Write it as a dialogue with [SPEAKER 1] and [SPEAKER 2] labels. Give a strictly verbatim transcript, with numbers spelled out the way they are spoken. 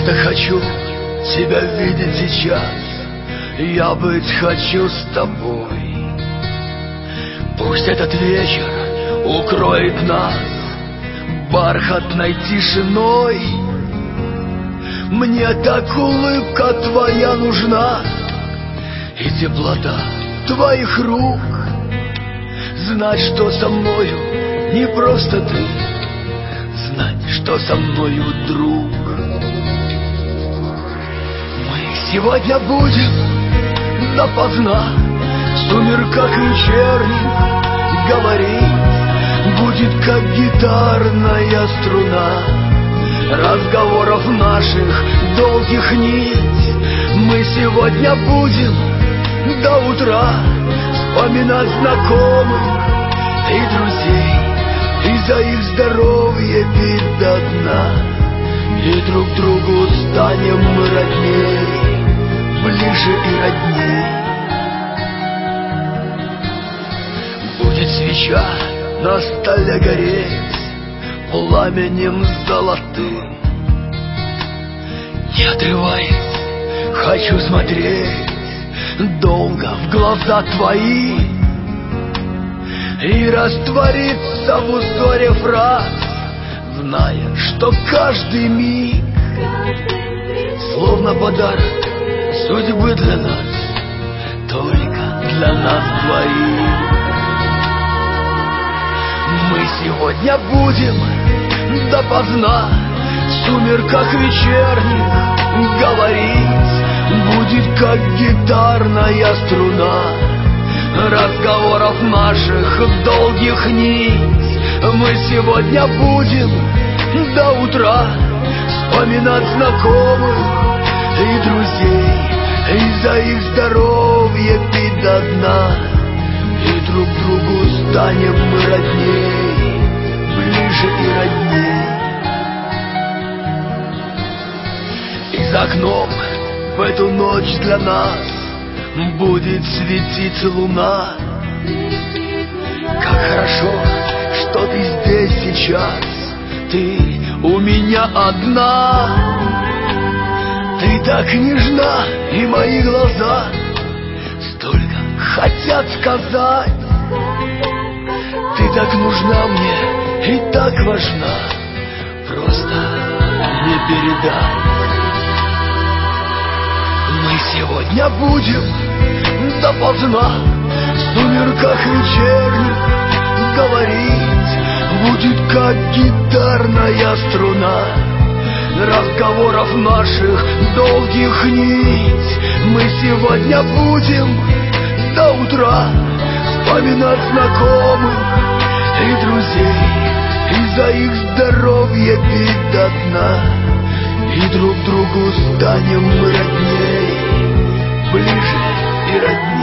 [SPEAKER 1] так хочу тебя видеть сейчас. Я быть хочу с тобой. Пусть этот вечер укроет нас бархатной тишиной. Мне так улыбка твоя нужна и теплота твоих рук. Знать, что со мною не просто ты, знать, что со мною друг. Мы сегодня будем допоздна в сумерках вечерних говорить. Будет как гитарная струна разговоров наших долгих нить. Мы сегодня будем до утра вспоминать знакомых и друзей, и за их здоровье пить до дна. И друг другу станем мы родней, ближе и родней. Будет свеча на столе гореть пламенем золотым. Не отрываясь, хочу смотреть долго в глаза твои и раствориться в узоре фраз, зная, что каждый миг словно подарок судьбы для нас, только для нас двоих. Мы сегодня будем допоздна в сумерках вечерних говорить. Будет как гитарная струна разговоров наших долгих нить. Мы сегодня будем до утра вспоминать знакомых и друзей, и за их здоровье пить до дна. И друг другу станем мы родней, ближе и родней. И за окном в эту ночь для нас будет светить луна. Как хорошо, что ты здесь сейчас, ты у меня одна. Ты так нежна, и мои глаза столько хотят сказать. Ты так нужна мне и так важна, просто не передать. Мы сегодня будем допоздна в сумерках вечерних говорить. Будет как гитарная струна разговоров наших долгих нить. Мы сегодня будем до утра вспоминать знакомых и друзей, и за их здоровье пить до дна. И друг другу станем мы родней, ближе и родней.